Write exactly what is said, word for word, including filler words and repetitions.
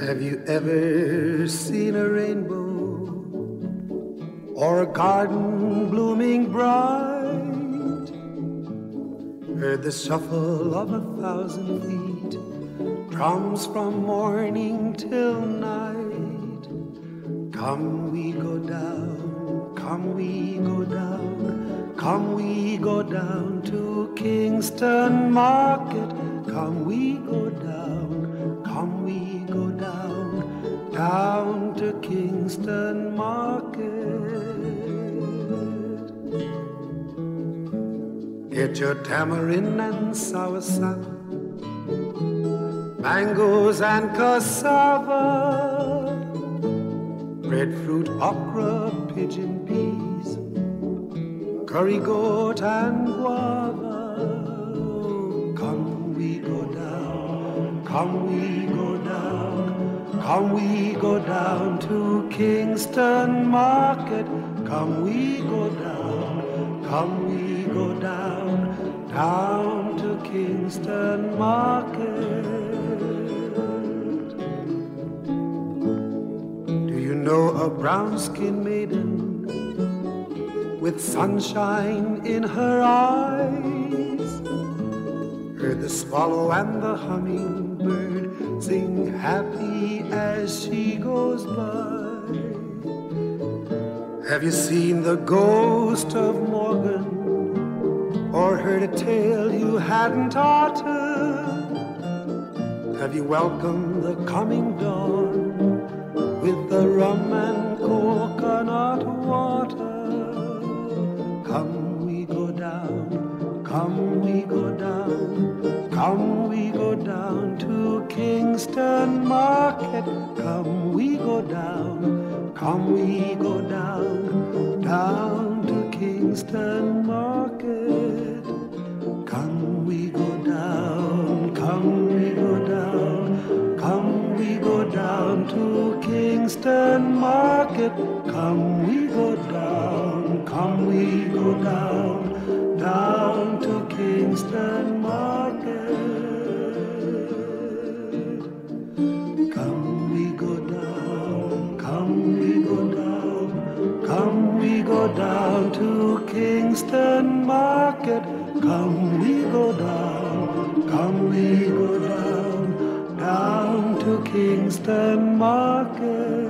Have you ever seen a rainbow or a garden blooming bright? Heard the shuffle of a thousand feet, drums from morning till night. Come we go down, come we go down, come we go down to Kingston Market. Come we go down, come we go down, down to Kingston Market. Get your tamarind and soursop, mangoes and cassava, breadfruit, okra, pigeon peas, curry goat and guava. Come we go down, come we go down, come we go down to Kingston Market. Come we go down, come we go down, down to Kingston Market. Do you know a brown-skinned maiden with sunshine in her eyes? Heard the swallow and the hummingbird sing happy as she goes by. Have you seen the ghost of Morgan, or heard a tale you hadn't uttered? Have you welcomed the coming dawn with the rum and coconut water? Come we go down, come we go down, come we go down to Kingston Market. Come we go down, come we go down, down to Kingston Market. Come we go down, come we go down, come we go down to Kingston Market. Come we go down, come we go down, down to Kingston Market. Come we go down, come we go down, come we go down to Kingston Market. Come we go down, come we go down, down to Kingston Market.